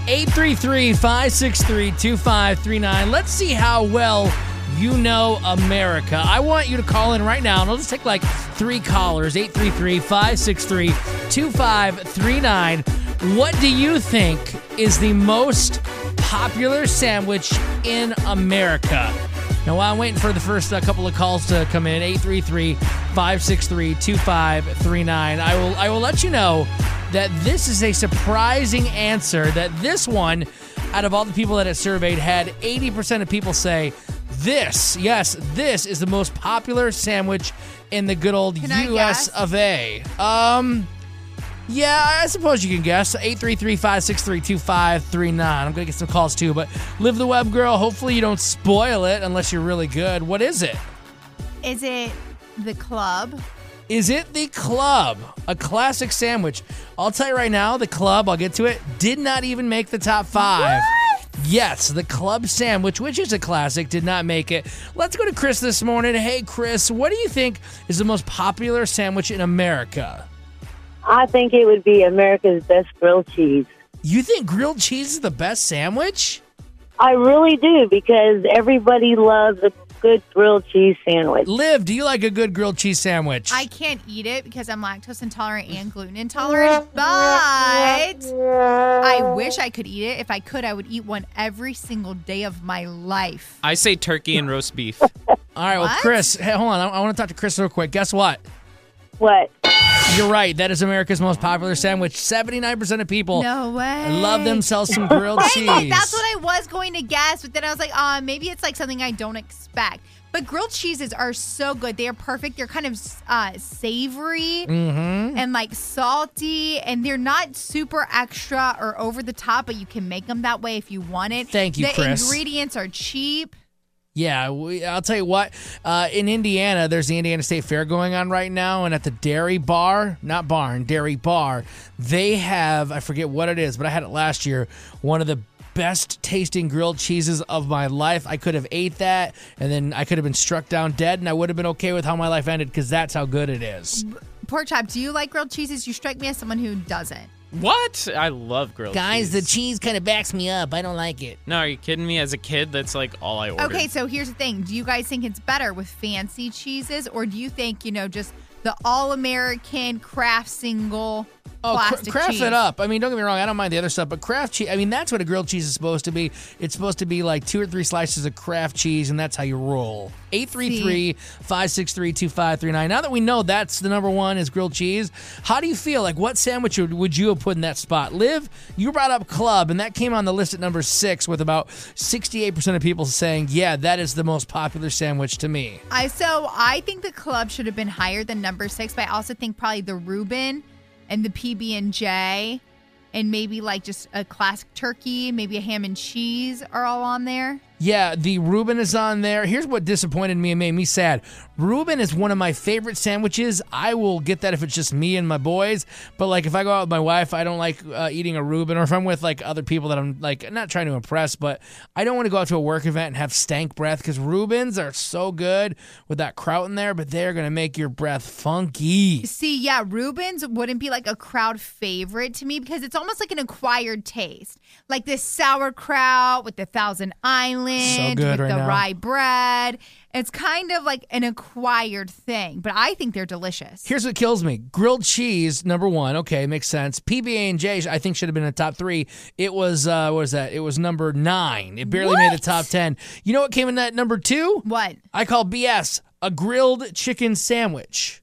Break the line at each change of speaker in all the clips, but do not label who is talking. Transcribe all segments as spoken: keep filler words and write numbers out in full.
eight three three, five six three, two five three nine. Let's see how well you know America. I want you to call in right now, and I'll just take like three callers. eight three three, five six three, two five three nine. What do you think is the most popular sandwich in America? Now, while I'm waiting for the first uh, couple of calls to come in, eight three three, five six three, two five three nine, I will I will let you know that this is a surprising answer, that this one, out of all the people that it surveyed, had eighty percent of people say this, yes, this is the most popular sandwich in the good old
Can
U S of A. Um... Yeah, I suppose you can guess. eight three three, five six three, two five three nine. I'm going to get some calls too, but Live the Web Girl, hopefully you don't spoil it unless you're really good. What is it?
Is it the Club?
Is it the Club? A classic sandwich. I'll tell you right now, the Club, I'll get to it, did not even make the top five.
What?
Yes, the Club sandwich, which is a classic, did not make it. Let's go to Chris this morning. Hey, Chris, what do you think is the most popular sandwich in America?
I think it would be America's Best Grilled Cheese.
You think grilled cheese is the best sandwich?
I really do, because everybody loves a good grilled cheese sandwich.
Liv, do you like a good grilled cheese sandwich?
I can't eat it because I'm lactose intolerant and gluten intolerant, but I wish I could eat it. If I could, I would eat one every single day of my life.
I say turkey and roast beef.
All right, well,
What?
Chris, hey, hold on. I, I want to talk to Chris real quick. Guess what?
What?
You're right. That is America's most popular sandwich. seventy-nine percent of people
No way.
love themselves some grilled cheese.
Dang it, that's what I was going to guess, but then I was like, uh, maybe it's like something I don't expect. But grilled cheeses are so good. They are perfect. They're kind of uh, savory
Mm-hmm.
and like salty, and they're not super extra or over the top, but you can make them that way if you want it.
Thank you,
the
Chris.
The ingredients are cheap.
Yeah, we, I'll tell you what. Uh, in Indiana, there's the Indiana State Fair going on right now, and at the Dairy Bar, not barn, Dairy Bar, they have, I forget what it is, but I had it last year, one of the best tasting grilled cheeses of my life. I could have ate that, and then I could have been struck down dead, and I would have been okay with how my life ended, because that's how good it is.
Pork chop, do you like grilled cheeses? You strike me as someone who doesn't.
What? I love grilled
Guys,
cheese.
the cheese kind of backs me up. I don't like it.
No, are you kidding me? As a kid, that's like all I ordered.
Okay, so here's the thing. Do you guys think it's better with fancy cheeses, or do you think, you know, just the all-American Kraft single
Oh,
plastic
craft
cheese?
it up. I mean, don't get me wrong. I don't mind the other stuff, but Kraft cheese, I mean, that's what a grilled cheese is supposed to be. It's supposed to be like two or three slices of Kraft cheese, and that's how you roll. eight three three, five six three, two five three nine. Now that we know that's the number one is grilled cheese, how do you feel? Like, what sandwich would, would you have put in that spot? Liv, you brought up Club, and that came on the list at number six with about sixty-eight percent of people saying, yeah, that is the most popular sandwich to me.
I so I think the Club should have been higher than number six, but I also think probably the Reuben and the P B and J and maybe like just a classic turkey, maybe a ham and cheese are all on there.
Yeah, the Reuben is on there. Here's what disappointed me and made me sad. Reuben is one of my favorite sandwiches. I will get that if it's just me and my boys. But, like, if I go out with my wife, I don't like uh, eating a Reuben. Or if I'm with, like, other people that I'm, like, not trying to impress, but I don't want to go out to a work event and have stank breath, because Reubens are so good with that kraut in there, but they're going to make your breath funky.
See, yeah, Reuben's wouldn't be like a crowd favorite to me because it's almost like an acquired taste. Like this sauerkraut with the Thousand Island,
So good
with
right
the
now.
rye bread. It's kind of like an acquired thing, but I think they're delicious.
Here's what kills me. Grilled cheese, number one. Okay, makes sense. P B and J, I think, should have been in the top three. It was, uh, what was that? It was number nine. It barely made the top ten. You know what came in at number two?
What?
I call B S, a grilled chicken sandwich.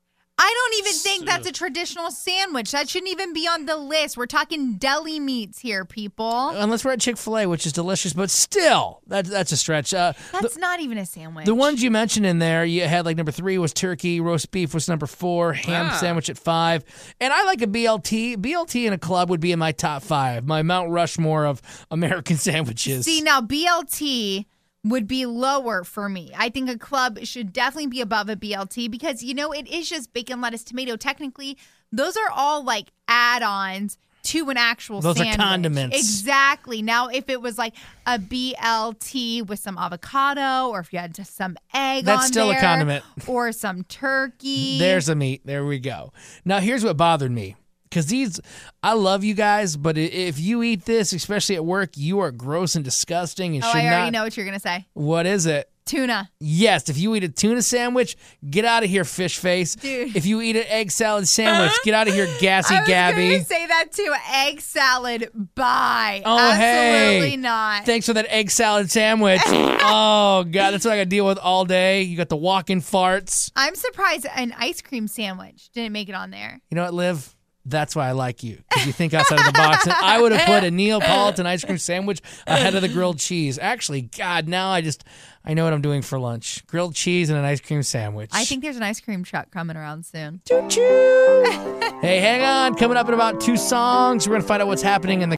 I don't even think that's a traditional sandwich. That shouldn't even be on the list. We're talking deli meats here, people.
Unless we're at Chick-fil-A, which is delicious, but still, that, that's a stretch. Uh,
That's
the,
not even a sandwich.
the ones you mentioned in there, you had like number three was turkey, roast beef was number four, ham
Ah.
sandwich at five, and I like a B L T. B L T in a club would be in my top five, my Mount Rushmore of American sandwiches.
See, now B L T would be lower for me. I think a club should definitely be above a B L T because, you know, it is just bacon, lettuce, tomato. Technically, those are all like add-ons to an actual
Those are
sandwich.
condiments.
Exactly. Now, if it was like a B L T with some avocado or if you had just some egg
That's
on
still a
there,
condiment.
or some turkey.
There's a meat. There we go. Now, here's what bothered me. because these, I love you guys, but i- if you eat this, especially at work, you are gross and disgusting and
Oh,
should
I already
not.
know what you're gonna say.
What is it?
Tuna.
Yes, if you eat a tuna sandwich, get out of here, fish face.
Dude.
If you eat an egg salad sandwich, get out of here, gassy
I was
Gabby.
gonna say that too. Egg salad. Bye.
Oh,
Absolutely
hey.
not.
Thanks for that egg salad sandwich. Oh, God, that's what I got to deal with all day. You got the walking farts.
I'm surprised an ice cream sandwich didn't make it on there.
You know what, Liv? That's why I like you, because you think outside of the box. And I would have put a Neapolitan ice cream sandwich ahead of the grilled cheese. Actually, God, now I just, I know what I'm doing for lunch. Grilled cheese and an ice cream sandwich.
I think there's an ice cream truck coming around soon.
Choo-choo. Hey, hang on. Coming up in about two songs, we're going to find out what's happening in the